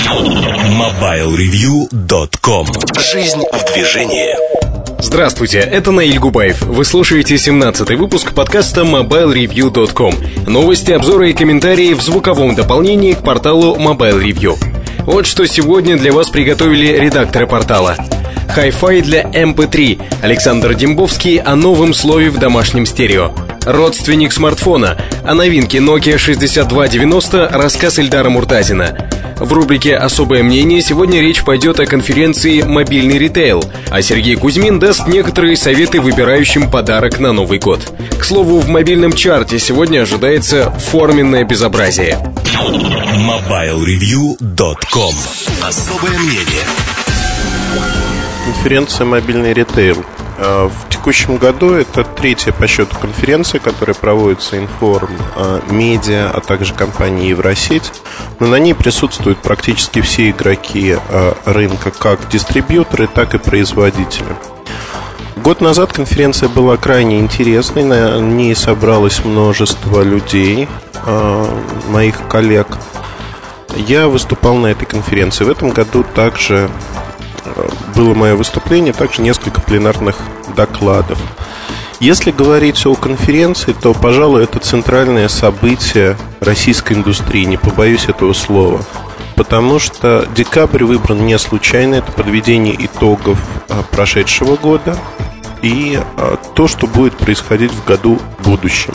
MobileReview.com. Жизнь в движении. Здравствуйте, это Наиль Губаев. Вы слушаете 17-й выпуск подкаста MobileReview.com. Новости, обзоры и комментарии в звуковом дополнении к порталу Mobile Review. Вот что сегодня для вас приготовили редакторы портала. Hi-Fi для MP3. Александр Дембовский о новом слове в домашнем стерео. Родственник смартфона. О новинке Nokia 6290 рассказ Эльдара Муртазина. В рубрике «Особое мнение» сегодня речь пойдет о конференции «Мобильный ритейл», а Сергей Кузьмин даст некоторые советы выбирающим подарок на Новый год. К слову, в мобильном чарте сегодня ожидается форменное безобразие. MobileReview.com. Особое мнение. Конференция «Мобильный ритейл». В текущем году это третья по счету конференция, которая проводится Информ, Медиа, а также компанией Евросеть. Но на ней присутствуют практически все игроки рынка, как дистрибьюторы, так и производители. Год назад конференция была крайне интересной, на ней собралось множество людей, моих коллег. Я выступал на этой конференции. В этом году также было мое выступление, также несколько пленарных докладов. Если говорить о конференции, то, пожалуй, это центральное событие российской индустрии, не побоюсь этого слова. Потому что декабрь выбран не случайно, это подведение итогов прошедшего года и то, что будет происходить в году будущем.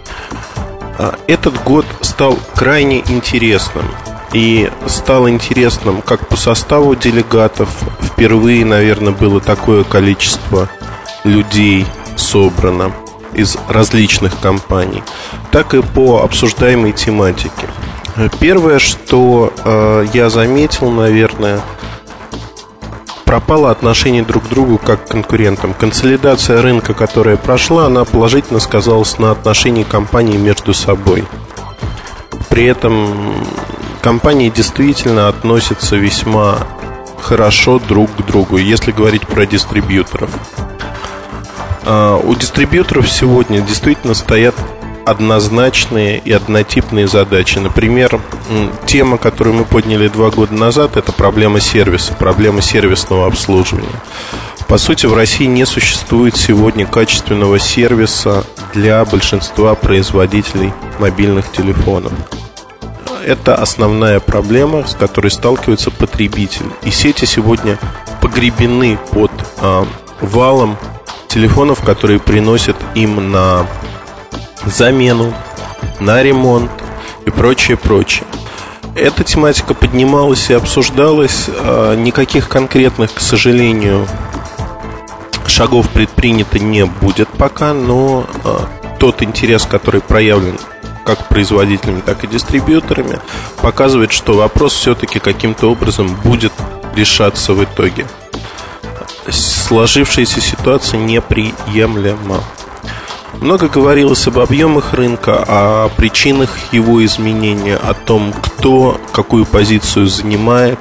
Этот год стал крайне интересным. И стало интересным как по составу делегатов. Впервые, наверное, было такое количество людей собрано из различных компаний, так и по обсуждаемой тематике. Первое, что я заметил, наверное, пропало отношение друг к другу как к конкурентам. Консолидация рынка, которая прошла, она положительно сказалась на отношении компаний между собой. При этом компании действительно относятся весьма хорошо друг к другу, если говорить про дистрибьюторов. У дистрибьюторов сегодня действительно стоят однозначные и однотипные задачи. Например, тема, которую мы подняли 2 года назад, это проблема сервиса, проблема сервисного обслуживания. По сути, в России не существует сегодня качественного сервиса для большинства производителей мобильных телефонов. Это основная проблема, с которой сталкивается потребитель. И сети сегодня погребены под валом телефонов, которые приносят им на замену, на ремонт и прочее. Эта тематика поднималась и обсуждалась. Никаких конкретных, к сожалению, шагов предпринято не будет пока, но тот интерес, который проявлен как производителями, так и дистрибьюторами, показывает, что вопрос все-таки каким-то образом будет решаться в итоге. Сложившаяся ситуация неприемлема. Много говорилось об объемах рынка, о причинах его изменения, о том, кто какую позицию занимает.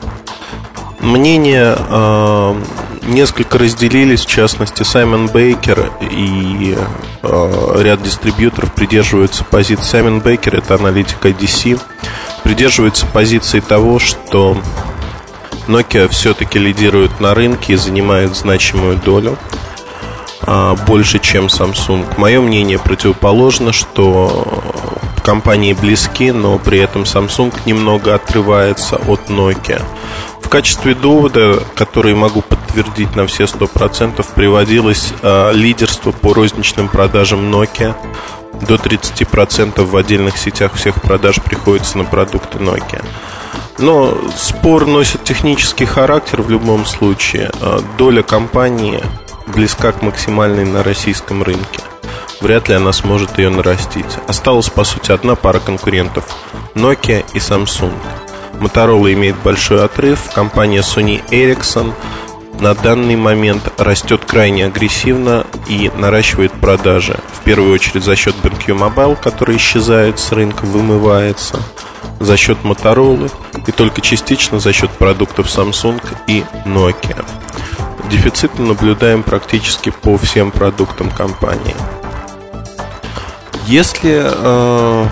Мнения несколько разделились, в частности, Саймон Бейкер и ряд дистрибьюторов придерживаются позиции. Саймон Бейкер, это аналитик IDC, придерживается позиции того, что Nokia все-таки лидирует на рынке и занимает значимую долю, больше, чем Samsung. Мое мнение противоположно, что компании близки, но при этом Samsung немного отрывается от Nokia. В качестве довода, который могу подтвердить на все 100%, приводилось лидерство по розничным продажам Nokia. До 30% в отдельных сетях всех продаж приходится на продукты Nokia. Но спор носит технический характер в любом случае. Доля компании близка к максимальной на российском рынке. Вряд ли она сможет ее нарастить. Осталась, по сути, одна пара конкурентов – Nokia и Samsung. Motorola имеет большой отрыв. Компания Sony Ericsson на данный момент растет крайне агрессивно и наращивает продажи. В первую очередь за счет BenQ Mobile, который исчезает с рынка, вымывается, за счет Motorola и только частично за счет продуктов Samsung и Nokia. Дефицит мы наблюдаем практически по всем продуктам компании. Если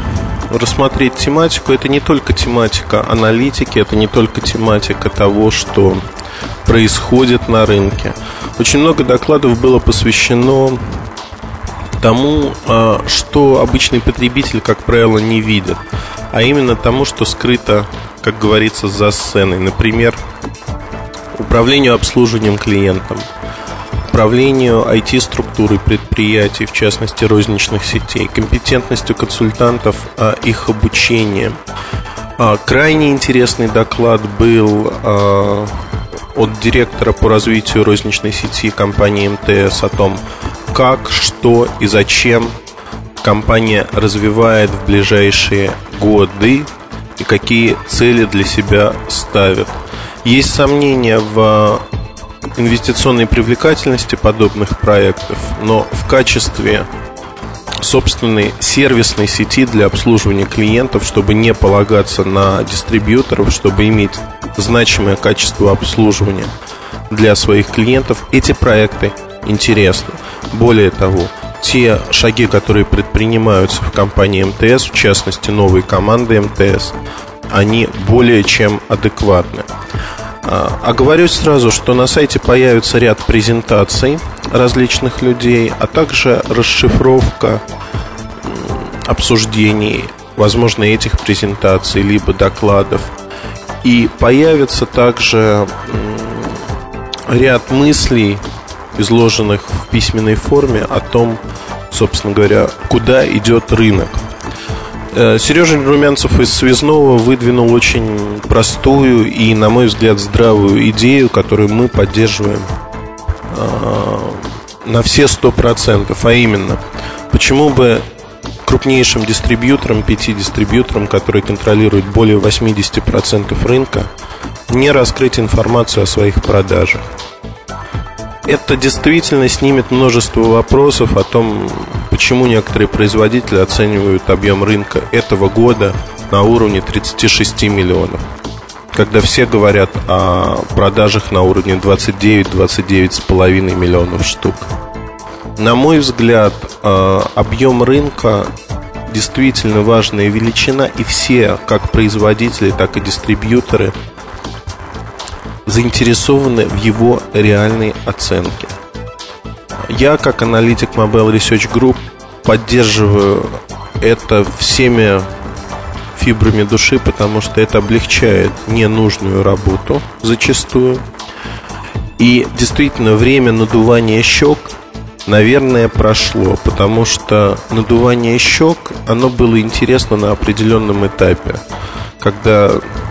рассмотреть тематику, это не только тематика аналитики, это не только тематика того, что происходит на рынке. Очень много докладов было посвящено тому, что обычный потребитель, как правило, не видит, а именно тому, что скрыто, как говорится, за сценой. Например, управлению обслуживанием клиентам, управлению IT-структурой предприятий, в частности розничных сетей, компетентностью консультантов, их обучением. Крайне интересный доклад был от директора по развитию розничной сети компании МТС о том, как, что и зачем компания развивает в ближайшие годы и какие цели для себя ставит. Есть сомнения в инвестиционной привлекательности подобных проектов, но в качестве собственной сервисной сети для обслуживания клиентов, чтобы не полагаться на дистрибьюторов, чтобы иметь значимое качество обслуживания для своих клиентов, эти проекты интересны. Более того, те шаги, которые предпринимаются в компании МТС, в частности новой команды МТС, они более чем адекватны. Оговорюсь сразу, что на сайте появится ряд презентаций различных людей, а также расшифровка обсуждений, возможно, этих презентаций, либо докладов. И появится также ряд мыслей, изложенных в письменной форме, о том, собственно говоря, куда идет рынок. Сережа Румянцев из Связного выдвинул очень простую и, на мой взгляд, здравую идею, которую мы поддерживаем на все 100%. А именно, почему бы крупнейшим дистрибьюторам, 5 дистрибьюторам, которые контролируют более 80% рынка, не раскрыть информацию о своих продажах. Это действительно снимет множество вопросов о том, почему некоторые производители оценивают объем рынка этого года на уровне 36 миллионов, когда все говорят о продажах на уровне 29-29,5 миллионов штук. На мой взгляд, объем рынка действительно важная величина, и все, как производители, так и дистрибьюторы, заинтересованы в его реальной оценке. Я, как аналитик Mobile Research Group, поддерживаю это всеми фибрами души, потому что это облегчает ненужную работу зачастую. И действительно, время надувания щек, наверное, прошло, потому что надувание щек, оно было интересно на определенном этапе, когда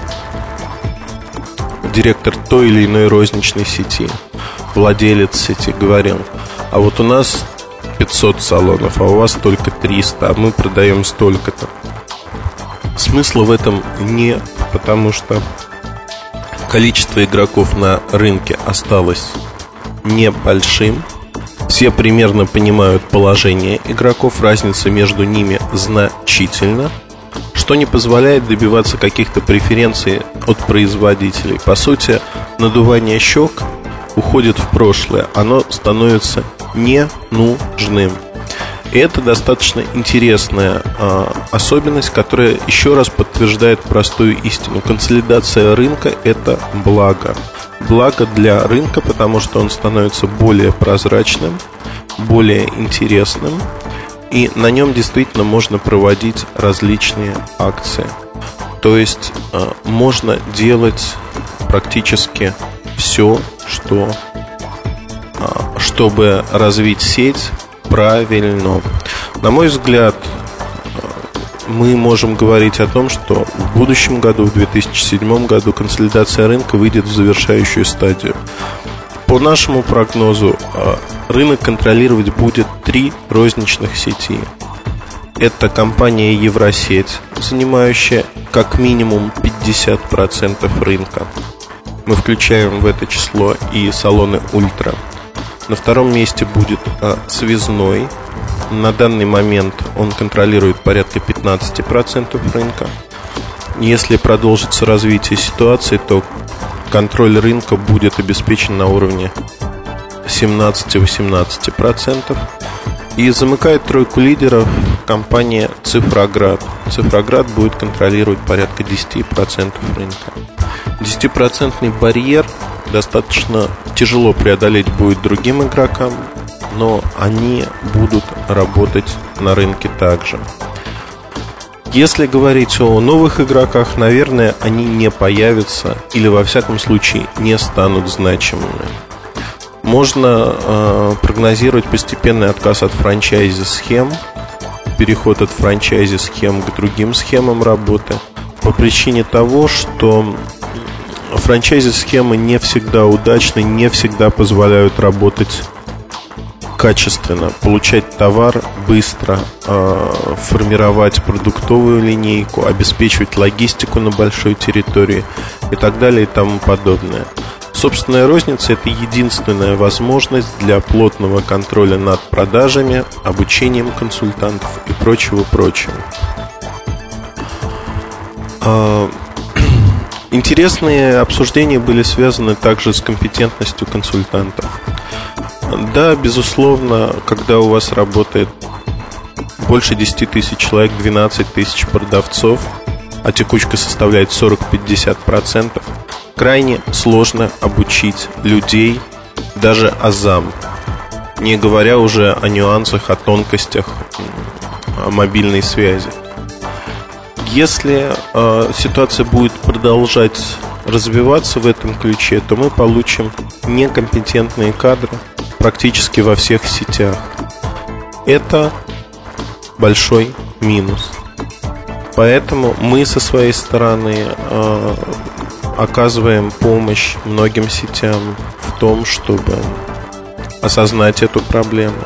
директор той или иной розничной сети, владелец сети говорил: а вот у нас 500 салонов, а у вас только 300, а мы продаем столько-то. Смысла в этом нет, потому что количество игроков на рынке осталось небольшим. Все примерно понимают положение игроков, разница между ними значительна, что не позволяет добиваться каких-то преференций от производителей. По сути, надувание щек уходит в прошлое, оно становится ненужным. И это достаточно интересная особенность, которая еще раз подтверждает простую истину. Консолидация рынка – это благо. Благо для рынка, потому что он становится более прозрачным, более интересным, и на нем действительно можно проводить различные акции. То есть можно делать практически все, чтобы развить сеть правильно. На мой взгляд, мы можем говорить о том, что в будущем году, в 2007 году, консолидация рынка выйдет в завершающую стадию. По нашему прогнозу, рынок контролировать будет 3 розничных сети. Это компания Евросеть, занимающая как минимум 50% рынка. Мы включаем в это число и салоны Ультра. На втором месте будет Связной. На данный момент он контролирует порядка 15% рынка. Если продолжится развитие ситуации, то контроль рынка будет обеспечен на уровне 17-18%. И замыкает тройку лидеров компания Цифроград. Цифроград будет контролировать порядка 10% рынка. 10% барьер достаточно тяжело преодолеть будет другим игрокам, но они будут работать на рынке также. Если говорить о новых игроках, наверное, они не появятся или, во всяком случае, не станут значимыми. Можно прогнозировать постепенный отказ от франчайзи-схем, переход от франчайзи-схем к другим схемам работы, по причине того, что франчайзи-схемы не всегда удачны, не всегда позволяют работать качественно, получать товар быстро, формировать продуктовую линейку, обеспечивать логистику на большой территории и так далее и тому подобное. Собственная розница – это единственная возможность для плотного контроля над продажами, обучением консультантов и прочего-прочего. Интересные обсуждения были связаны также с компетентностью консультантов. Да, безусловно, когда у вас работает больше 10 тысяч человек, 12 тысяч продавцов, а текучка составляет 40-50%, крайне сложно обучить людей даже азам, не говоря уже о нюансах, о тонкостях мобильной связи. Если ситуация будет продолжать развиваться в этом ключе, то мы получим некомпетентные кадры практически во всех сетях. Это большой минус. Поэтому мы со своей стороны оказываем помощь многим сетям в том, чтобы осознать эту проблему.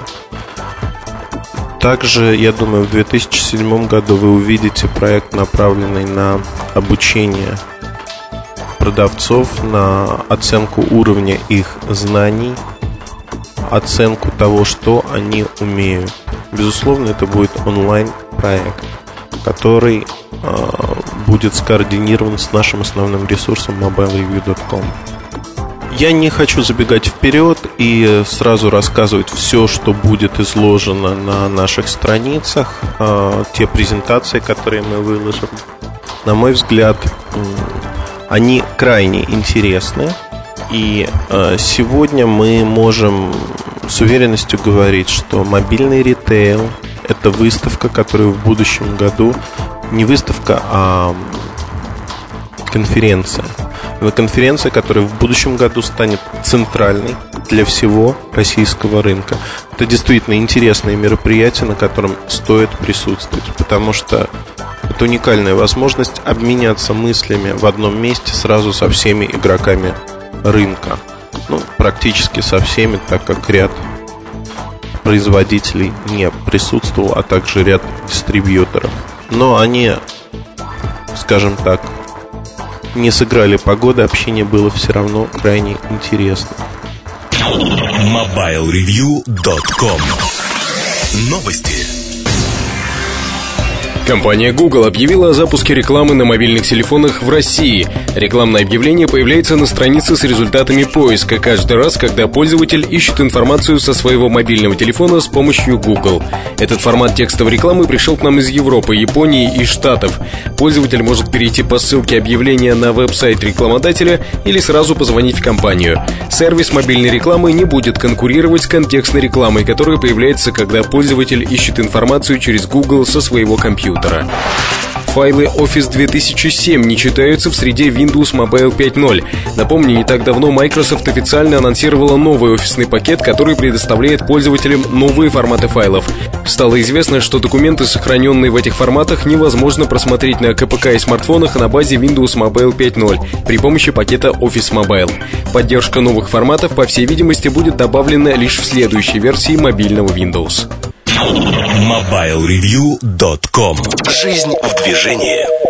Также, я думаю, в 2007 году вы увидите проект, направленный на обучение продавцов, на оценку уровня их знаний, оценку того, что они умеют. Безусловно, это будет онлайн-проект, который будет скоординирован с нашим основным ресурсом mobilereview.com. Я не хочу забегать вперед и сразу рассказывать все, что будет изложено на наших страницах, те презентации, которые мы выложим. На мой взгляд, они крайне интересны. И сегодня мы можем с уверенностью говорить, что мобильный ритейл – это выставка, которую в будущем году, не выставка, а конференция. Это конференция, которая в будущем году станет центральной для всего российского рынка. Это действительно интересное мероприятие, на котором стоит присутствовать, потому что это уникальная возможность обменяться мыслями в одном месте сразу со всеми игроками рынка. Практически со всеми, так как ряд производителей не присутствовал, а также ряд дистрибьюторов. Но они, скажем так, не сыграли погоды, общение было все равно крайне интересно. mobilereview.com. Новости. Компания Google объявила о запуске рекламы на мобильных телефонах в России. Рекламное объявление появляется на странице с результатами поиска каждый раз, когда пользователь ищет информацию со своего мобильного телефона с помощью Google. Этот формат текстовой рекламы пришел к нам из Европы, Японии и Штатов. Пользователь может перейти по ссылке объявления на веб-сайт рекламодателя или сразу позвонить в компанию. Сервис мобильной рекламы не будет конкурировать с контекстной рекламой, которая появляется, когда пользователь ищет информацию через Google со своего компьютера. Файлы Office 2007 не читаются в среде Windows Mobile 5.0. Напомню, не так давно Microsoft официально анонсировала новый офисный пакет, который предоставляет пользователям новые форматы файлов. Стало известно, что документы, сохраненные в этих форматах, невозможно просмотреть на КПК и смартфонах на базе Windows Mobile 5.0 при помощи пакета Office Mobile. Поддержка новых форматов, по всей видимости, будет добавлена лишь в следующей версии мобильного Windows. mobilereview.com. Жизнь в движении.